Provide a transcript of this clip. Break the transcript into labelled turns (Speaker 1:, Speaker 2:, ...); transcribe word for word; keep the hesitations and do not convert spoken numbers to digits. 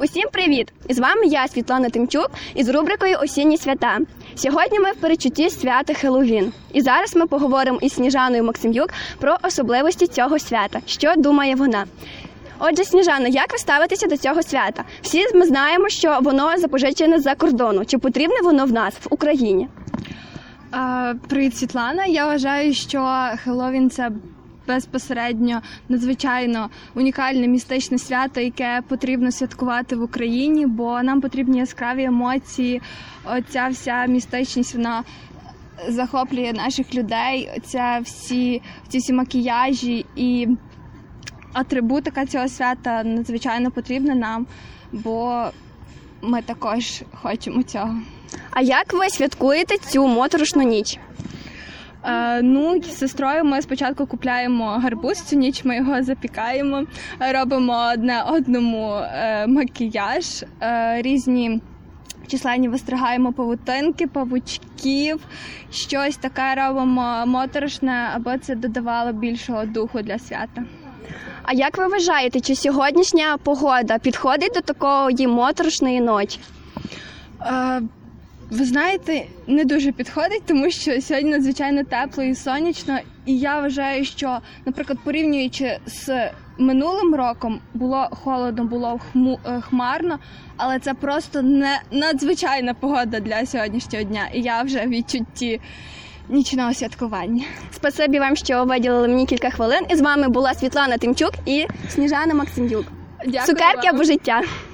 Speaker 1: Усім привіт! І з вами я, Світлана Тимчук, із рубрикою «Осінні свята». Сьогодні ми в передчутті свята Хеллоуін. І зараз ми поговоримо із Сніжаною Максим'юк про особливості цього свята. Що думає вона? Отже, Сніжано, як ви ставитеся до цього свята? Всі ми знаємо, що воно запозичене з-за кордону. Чи потрібне воно в нас, в Україні?
Speaker 2: А, привіт, Світлана. Я вважаю, що Хеллоуін – це безпосередньо надзвичайно унікальне містичне свято, яке потрібно святкувати в Україні, бо нам потрібні яскраві емоції. Оця вся містичність, вона захоплює наших людей. Оця всі, ці всі макіяжі і атрибутика цього свята надзвичайно потрібна нам, бо ми також хочемо цього.
Speaker 1: А як ви святкуєте цю моторошну ніч?
Speaker 2: Е, ну, з сестрою ми спочатку купляємо гарбуз, цю ніч ми його запікаємо, робимо одне одному е, макіяж, е, різні численні вистригаємо павутинки, павучків, щось таке робимо моторошне, аби це додавало більшого духу для свята.
Speaker 1: А як ви вважаєте, чи сьогоднішня погода підходить до такої моторошної ночі?
Speaker 2: Е, Ви знаєте, не дуже підходить, тому що сьогодні надзвичайно тепло і сонячно, і я вважаю, що, наприклад, порівнюючи з минулим роком, було холодно, було хму, хмарно, але це просто не надзвичайна погода для сьогоднішнього дня, і я вже в відчутті нічного святкування.
Speaker 1: Спасибі вам, що виділили мені кілька хвилин. І з вами була Світлана Тимчук і Сніжана Максим'юк.
Speaker 2: Дякую
Speaker 1: Цукерки
Speaker 2: вам.
Speaker 1: або життя.